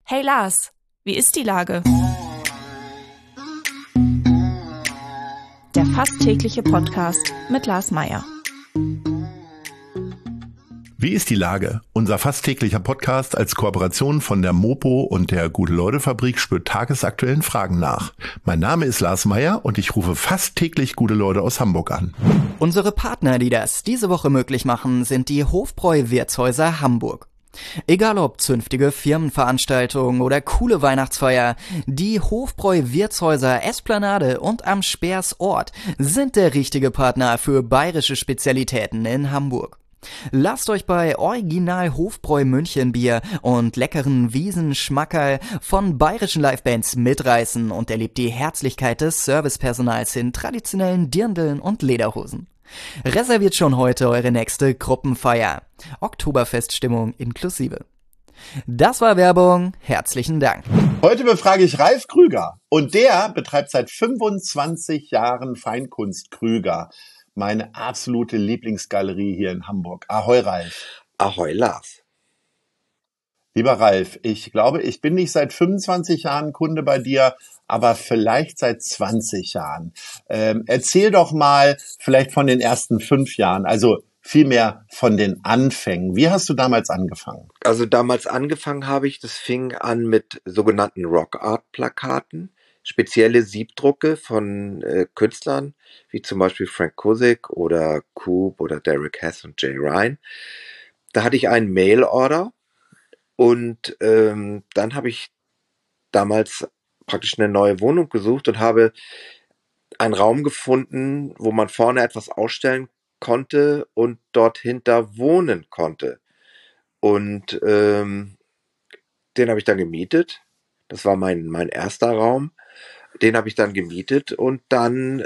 Hey Lars, wie ist die Lage? Der fast tägliche Podcast mit Lars Meyer. Wie ist die Lage? Unser fast täglicher Podcast als Kooperation von der Mopo und der Gute-Leute-Fabrik spürt tagesaktuellen Fragen nach. Mein Name ist Lars Meyer und ich rufe fast täglich gute Leute aus Hamburg an. Unsere Partner, die das diese Woche möglich machen, sind die Hofbräu-Wirtshäuser Hamburg. Egal ob zünftige Firmenveranstaltungen oder coole Weihnachtsfeier, die Hofbräu-Wirtshäuser Esplanade und am Speers Ort sind der richtige Partner für bayerische Spezialitäten in Hamburg. Lasst euch bei Original Hofbräu München Bier und leckeren Wiesenschmackerl von bayerischen Livebands mitreißen und erlebt die Herzlichkeit des Servicepersonals in traditionellen Dirndln und Lederhosen. Reserviert schon heute eure nächste Gruppenfeier. Oktoberfeststimmung inklusive. Das war Werbung. Herzlichen Dank. Heute befrage ich Ralf Krüger und der betreibt seit 25 Jahren Feinkunst Krüger. Meine absolute Lieblingsgalerie hier in Hamburg. Ahoi, Ralf. Ahoi, Lars. Lieber Ralf, ich glaube, ich bin nicht seit 25 Jahren Kunde bei dir, aber vielleicht seit 20 Jahren. Erzähl doch mal vielleicht von den ersten 5 Jahren, also vielmehr von den Anfängen. Wie hast du damals angefangen? Also damals angefangen habe ich, das fing an mit sogenannten Rock-Art-Plakaten. Spezielle Siebdrucke von Künstlern, wie zum Beispiel Frank Kusick oder Coop oder Derek Hess und Jay Ryan. Da hatte ich einen Mail-Order und dann habe ich damals praktisch eine neue Wohnung gesucht und habe einen Raum gefunden, wo man vorne etwas ausstellen konnte und dort hinter wohnen konnte. Und den habe ich dann gemietet. Das war mein erster Raum. Den habe ich dann gemietet und dann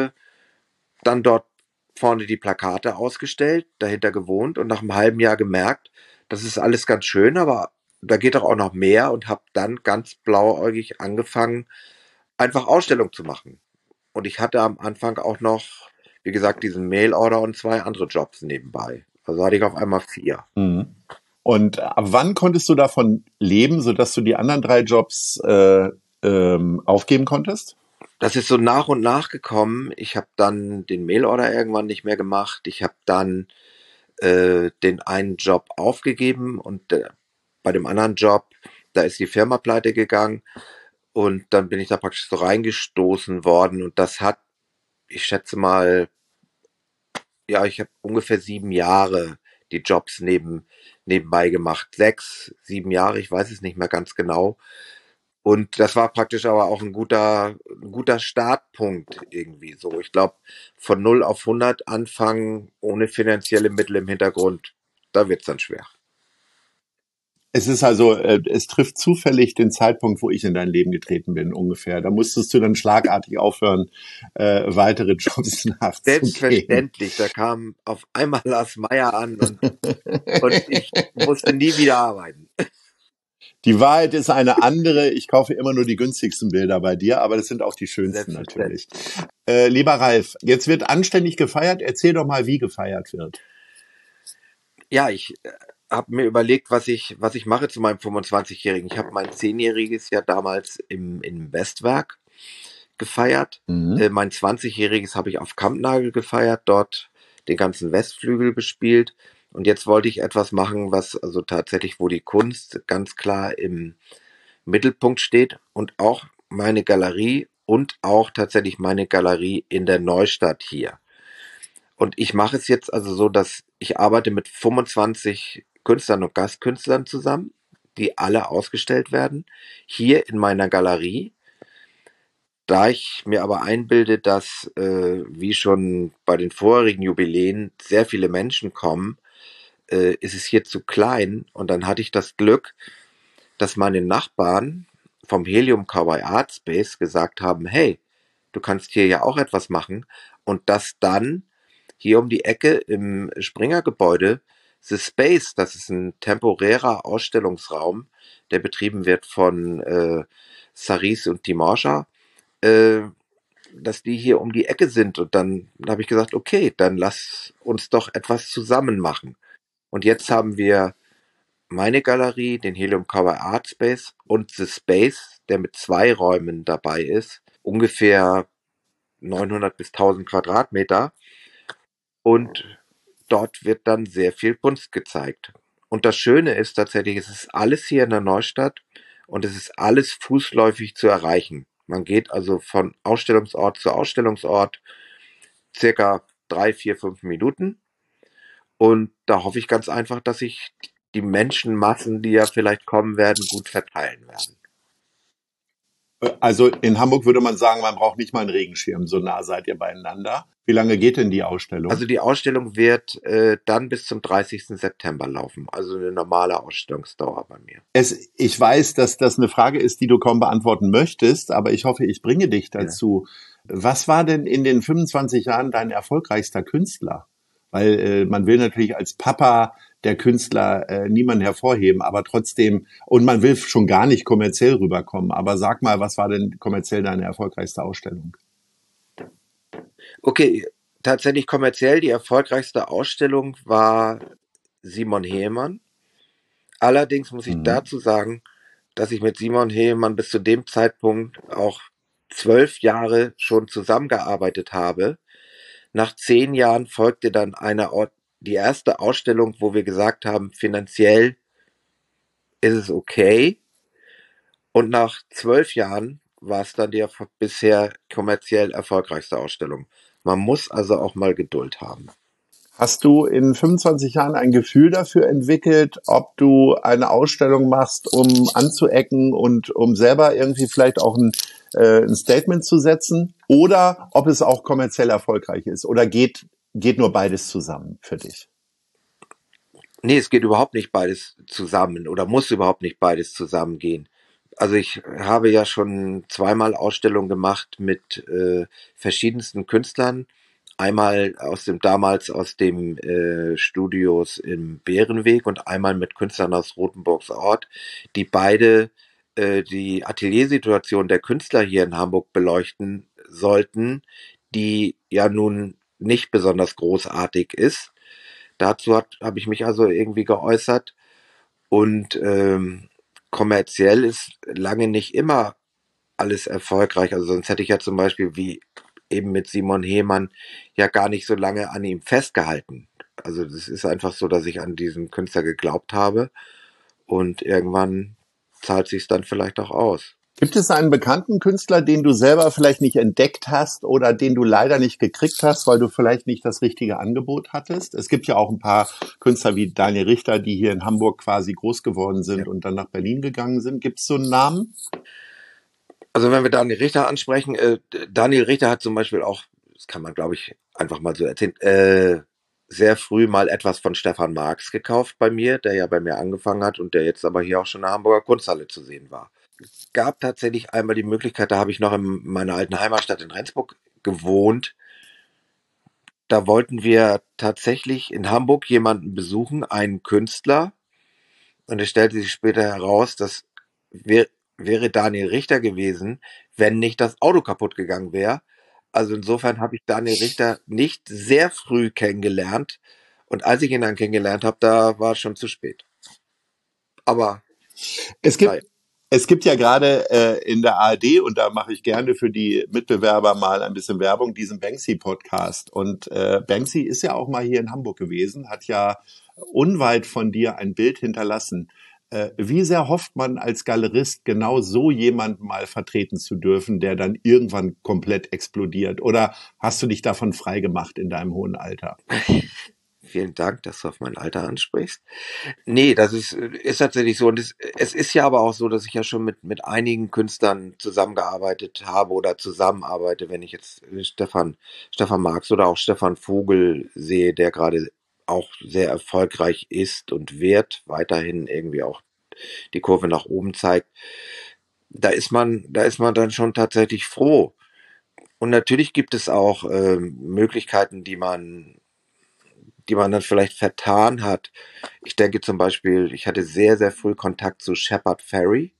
dort vorne die Plakate ausgestellt, dahinter gewohnt und nach einem halben Jahr gemerkt, das ist alles ganz schön, aber da geht doch auch noch mehr und habe dann ganz blauäugig angefangen, einfach Ausstellungen zu machen. Und ich hatte am Anfang auch noch, wie gesagt, diesen Mail-Order und 2 andere Jobs nebenbei. Also hatte ich auf einmal 4. Mhm. Und ab wann konntest du davon leben, sodass du die anderen 3 Jobs aufgeben konntest? Das ist so nach und nach gekommen. Ich habe dann den Mailorder irgendwann nicht mehr gemacht. Ich habe dann den einen Job aufgegeben und bei dem anderen Job, da ist die Firma pleite gegangen und dann bin ich da praktisch so reingestoßen worden und das hat, ich schätze mal, ja, ich habe ungefähr 7 Jahre die Jobs nebenbei gemacht. 6, 7 Jahre, ich weiß es nicht mehr ganz genau. Und das war praktisch aber auch ein guter Startpunkt irgendwie so. Ich glaube, von 0 auf 100 anfangen, ohne finanzielle Mittel im Hintergrund, da wird's dann schwer. Es ist also, es trifft zufällig den Zeitpunkt, wo ich in dein Leben getreten bin, ungefähr. Da musstest du dann schlagartig aufhören, weitere Jobs nachzugehen. Selbstverständlich, da kam auf einmal Lars Meyer an und ich musste nie wieder arbeiten. Die Wahrheit ist eine andere. Ich kaufe immer nur die günstigsten Bilder bei dir, aber das sind auch die schönsten natürlich. Lieber Ralf, jetzt wird anständig gefeiert. Erzähl doch mal, wie gefeiert wird. Ja, ich habe mir überlegt, was ich mache zu meinem 25-Jährigen. Ich habe mein 10-jähriges ja damals im Westwerk gefeiert. Mein 20-jähriges habe ich auf Kampnagel gefeiert, dort den ganzen Westflügel bespielt. Und jetzt wollte ich etwas machen, was also tatsächlich, wo die Kunst ganz klar im Mittelpunkt steht und auch meine Galerie und auch tatsächlich meine Galerie in der Neustadt hier. Und ich mache es jetzt also so, dass ich arbeite mit 25 Künstlern und Gastkünstlern zusammen, die alle ausgestellt werden, hier in meiner Galerie. Da ich mir aber einbilde, dass, wie schon bei den vorherigen Jubiläen, sehr viele Menschen kommen, ist es hier zu klein. Und dann hatte ich das Glück, dass meine Nachbarn vom Helium Cowboy Art Space gesagt haben, hey, du kannst hier ja auch etwas machen. Und das dann hier um die Ecke im Springer-Gebäude, The Space, das ist ein temporärer Ausstellungsraum, der betrieben wird von Saris und Timosha, dass die hier um die Ecke sind. Und dann habe ich gesagt, okay, dann lass uns doch etwas zusammen machen. Und jetzt haben wir meine Galerie, den Helium Cover Art Space und The Space, der mit 2 Räumen dabei ist, ungefähr 900 bis 1000 Quadratmeter. Und dort wird dann sehr viel Kunst gezeigt. Und das Schöne ist tatsächlich, es ist alles hier in der Neustadt und es ist alles fußläufig zu erreichen. Man geht also von Ausstellungsort zu Ausstellungsort circa 3, 4, 5 Minuten. Und da hoffe ich ganz einfach, dass sich die Menschenmassen, die ja vielleicht kommen werden, gut verteilen werden. Also in Hamburg würde man sagen, man braucht nicht mal einen Regenschirm, so nah seid ihr beieinander. Wie lange geht denn die Ausstellung? Also die Ausstellung wird dann bis zum 30. September laufen, also eine normale Ausstellungsdauer bei mir. Ich weiß, dass das eine Frage ist, die du kaum beantworten möchtest, aber ich hoffe, ich bringe dich dazu. Ja. Was war denn in den 25 Jahren dein erfolgreichster Künstler? Weil man will natürlich als Papa der Künstler niemanden hervorheben, aber trotzdem, und man will schon gar nicht kommerziell rüberkommen. Aber sag mal, was war denn kommerziell deine erfolgreichste Ausstellung? Okay, tatsächlich kommerziell die erfolgreichste Ausstellung war Simon Heemann. Allerdings muss ich dazu sagen, dass ich mit Simon Heemann bis zu dem Zeitpunkt auch 12 Jahre schon zusammengearbeitet habe. Nach 10 Jahren folgte dann die erste Ausstellung, wo wir gesagt haben, finanziell ist es okay. Und nach 12 Jahren war es dann die bisher kommerziell erfolgreichste Ausstellung. Man muss also auch mal Geduld haben. Hast du in 25 Jahren ein Gefühl dafür entwickelt, ob du eine Ausstellung machst, um anzuecken und um selber irgendwie vielleicht auch ein Statement zu setzen, oder ob es auch kommerziell erfolgreich ist? Oder geht nur beides zusammen für dich? Nee, es geht überhaupt nicht beides zusammen oder muss überhaupt nicht beides zusammengehen. Also ich habe ja schon 2-mal Ausstellungen gemacht mit verschiedensten Künstlern. Einmal damals aus dem Studios im Bärenweg und einmal mit Künstlern aus Rothenburgs Ort, die beide die Ateliersituation der Künstler hier in Hamburg beleuchten sollten, die ja nun nicht besonders großartig ist. Dazu habe ich mich also irgendwie geäußert. Und kommerziell ist lange nicht immer alles erfolgreich. Also sonst hätte ich ja zum Beispiel wie eben mit Simon Heemann ja gar nicht so lange an ihm festgehalten. Also das ist einfach so, dass ich an diesen Künstler geglaubt habe und irgendwann zahlt sich dann vielleicht auch aus. Gibt es einen bekannten Künstler, den du selber vielleicht nicht entdeckt hast oder den du leider nicht gekriegt hast, weil du vielleicht nicht das richtige Angebot hattest? Es gibt ja auch ein paar Künstler wie Daniel Richter, die hier in Hamburg quasi groß geworden sind und dann nach Berlin gegangen sind. Gibt es so einen Namen? Also wenn wir Daniel Richter ansprechen, Daniel Richter hat zum Beispiel auch, das kann man glaube ich einfach mal so erzählen, sehr früh mal etwas von Stefan Marx gekauft bei mir, der ja bei mir angefangen hat und der jetzt aber hier auch schon in der Hamburger Kunsthalle zu sehen war. Es gab tatsächlich einmal die Möglichkeit, da habe ich noch in meiner alten Heimatstadt in Rendsburg gewohnt. Da wollten wir tatsächlich in Hamburg jemanden besuchen, einen Künstler. Und es stellte sich später heraus, das wäre Daniel Richter gewesen, wenn nicht das Auto kaputt gegangen wäre. Also insofern habe ich Daniel Richter nicht sehr früh kennengelernt. Und als ich ihn dann kennengelernt habe, da war es schon zu spät. Aber es gibt ja gerade in der ARD, und da mache ich gerne für die Mitbewerber mal ein bisschen Werbung, diesen Banksy-Podcast. Und Banksy ist ja auch mal hier in Hamburg gewesen, hat ja unweit von dir ein Bild hinterlassen. Wie sehr hofft man als Galerist, genau so jemanden mal vertreten zu dürfen, der dann irgendwann komplett explodiert? Oder hast du dich davon frei gemacht in deinem hohen Alter? Vielen Dank, dass du auf mein Alter ansprichst. Nee, das ist tatsächlich so. Und es ist ja aber auch so, dass ich ja schon mit einigen Künstlern zusammengearbeitet habe oder zusammenarbeite, wenn ich jetzt Stefan Marx oder auch Stefan Vogel sehe, der gerade auch sehr erfolgreich ist und wird, weiterhin irgendwie auch die Kurve nach oben zeigt. Da ist man dann schon tatsächlich froh. Und natürlich gibt es auch Möglichkeiten, die man dann vielleicht vertan hat. Ich denke zum Beispiel, ich hatte sehr, sehr früh Kontakt zu Shepard Fairey.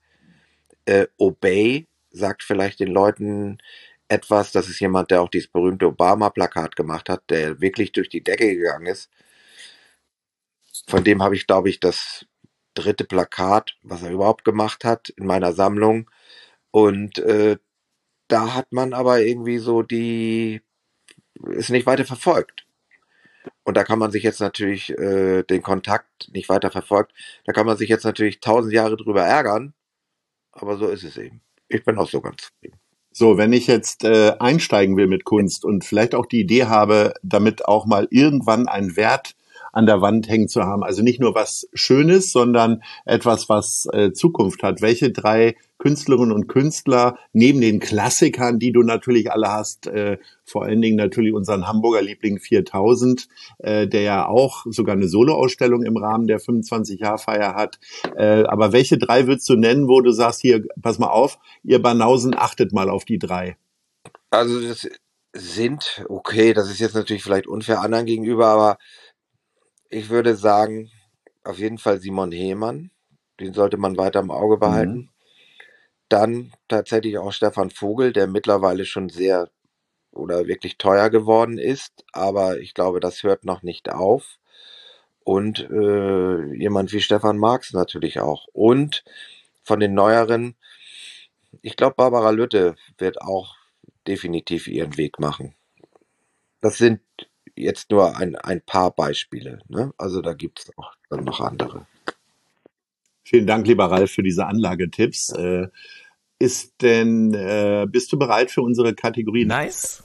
Obey sagt vielleicht den Leuten etwas. Das ist jemand, der auch dieses berühmte Obama-Plakat gemacht hat, der wirklich durch die Decke gegangen ist. Von dem habe ich, glaube ich, das 3. Plakat, was er überhaupt gemacht hat in meiner Sammlung. Und da hat man aber irgendwie so ist nicht weiter verfolgt. Und da kann man sich jetzt natürlich den Kontakt nicht weiter verfolgt. Da kann man sich jetzt natürlich 1000 Jahre drüber ärgern. Aber so ist es eben. Ich bin auch so ganz zufrieden. So, wenn ich jetzt einsteigen will mit Kunst und vielleicht auch die Idee habe, damit auch mal irgendwann einen Wert an der Wand hängen zu haben, also nicht nur was Schönes, sondern etwas, was Zukunft hat. Welche 3 Künstlerinnen und Künstler neben den Klassikern, die du natürlich alle hast, vor allen Dingen natürlich unseren Hamburger Liebling 4000, der ja auch sogar eine Soloausstellung im Rahmen der 25-Jahr-Feier hat. Aber welche 3 würdest du nennen, wo du sagst, hier, pass mal auf, ihr Banausen, achtet mal auf die 3? Also das ist jetzt natürlich vielleicht unfair anderen gegenüber, aber ich würde sagen, auf jeden Fall Simon Heemann. Den sollte man weiter im Auge behalten. Dann tatsächlich auch Stefan Vogel, der mittlerweile schon sehr oder wirklich teuer geworden ist. Aber ich glaube, das hört noch nicht auf. Und jemand wie Stefan Marx natürlich auch. Und von den Neueren, ich glaube, Barbara Lütte wird auch definitiv ihren Weg machen. Das sind jetzt nur ein paar Beispiele, ne? Also da gibt es auch dann noch andere. Vielen Dank, lieber Ralf, für diese Anlagetipps. Bist du bereit für unsere Kategorie? Nice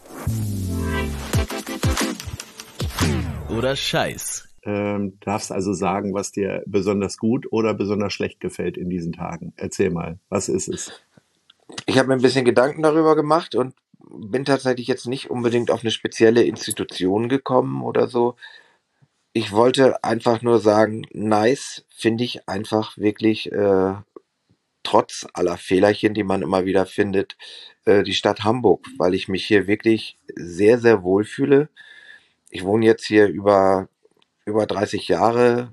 oder Scheiß? Darfst also sagen, was dir besonders gut oder besonders schlecht gefällt in diesen Tagen. Erzähl mal, was ist es? Ich habe mir ein bisschen Gedanken darüber gemacht und bin tatsächlich jetzt nicht unbedingt auf eine spezielle Institution gekommen oder so. Ich wollte einfach nur sagen, nice finde ich einfach wirklich, trotz aller Fehlerchen, die man immer wieder findet, die Stadt Hamburg, weil ich mich hier wirklich sehr, sehr wohl fühle. Ich wohne jetzt hier über 30 Jahre.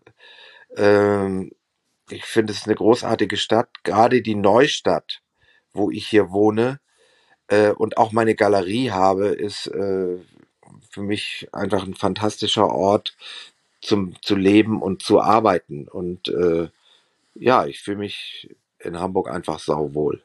Ich finde es eine großartige Stadt, gerade die Neustadt, wo ich hier wohne, und auch meine Galerie habe, ist für mich einfach ein fantastischer Ort zu leben und zu arbeiten. Und ich fühle mich in Hamburg einfach sauwohl.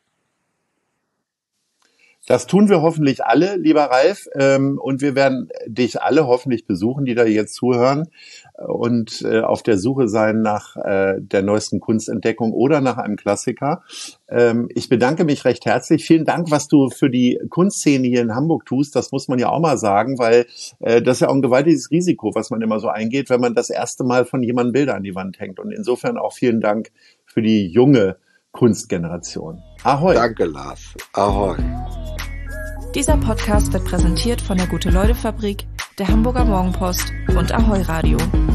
Das tun wir hoffentlich alle, lieber Ralf. Und wir werden dich alle hoffentlich besuchen, die da jetzt zuhören und auf der Suche sein nach der neuesten Kunstentdeckung oder nach einem Klassiker. Ich bedanke mich recht herzlich. Vielen Dank, was du für die Kunstszene hier in Hamburg tust. Das muss man ja auch mal sagen, weil das ist ja auch ein gewaltiges Risiko, was man immer so eingeht, wenn man das erste Mal von jemandem Bilder an die Wand hängt. Und insofern auch vielen Dank für die junge Kunstgeneration. Ahoi. Danke, Lars. Ahoi. Dieser Podcast wird präsentiert von der Gute-Leute-Fabrik, der Hamburger Morgenpost und Ahoi Radio.